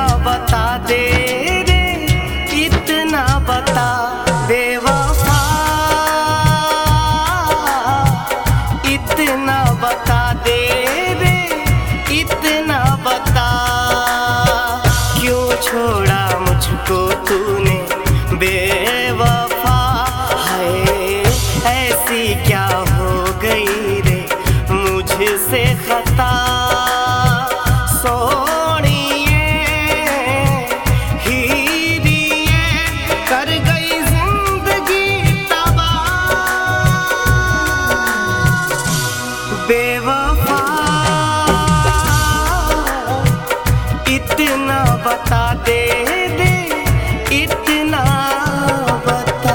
बता दे रे, इतना बता बेवफा, इतना बता दे रे, इतना बता। क्यों छोड़ा मुझको तूने बेवफा, है ऐसी क्या हो गई रे मुझसे खता। सोनिए हीरिए कर गई जिंदगी तबाह, बेवफा इतना बता दे दे, इतना बता।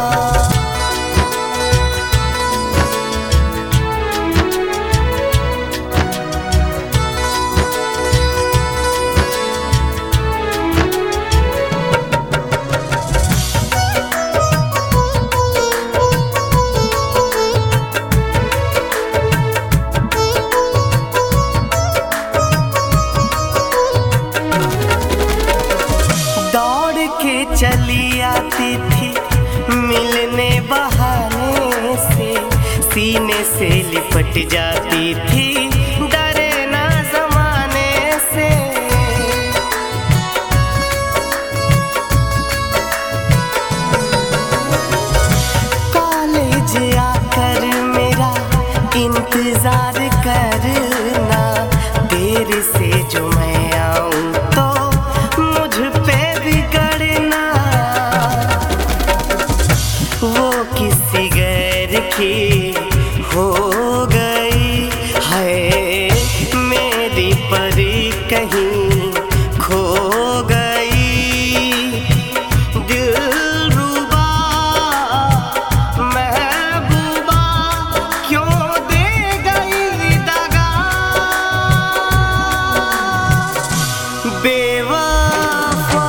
दौड़ के चली आती थी मिलने बहाने से, सीने से लिपट जाती थी डरे ना जमाने से। कॉलेज आकर मेरा इंतजार करना, देर से जो मैं आऊं तो मुझ पे बिगड़ना। वो किसी गैर की हो गई है, मेरी परी कहीं खो गई। दिलरुबा महबूबा क्यों दे गई दगा, बेवफा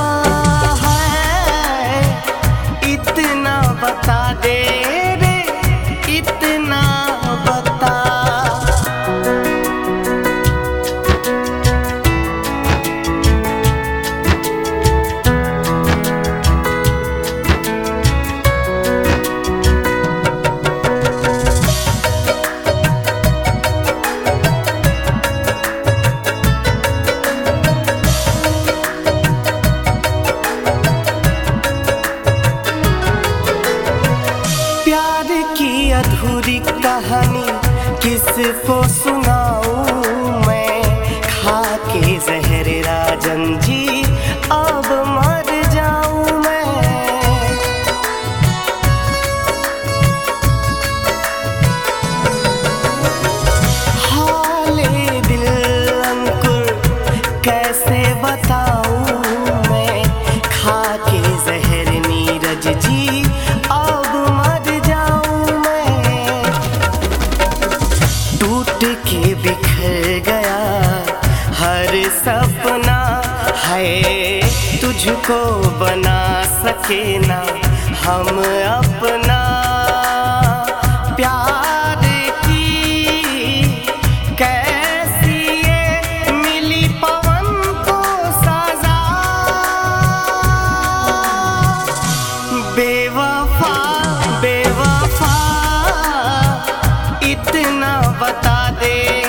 है इतना बता दे रे, इतना बता। प्यार की अधूरी कहानी किसको सुनाऊं मैं, खा के जहर राजन जी अब मर जाऊं मैं। हाले दिल अंकुर कैसे बताऊं मैं, खा के जहर नीरज जी अब मर जाऊं मैं। टूट के बिखर गया हर सपना, है तुझको बना सके ना हम अपना। प्यार की कैसी ये मिली पवन को सजा, बेवफा बेवफा इतना बता दे।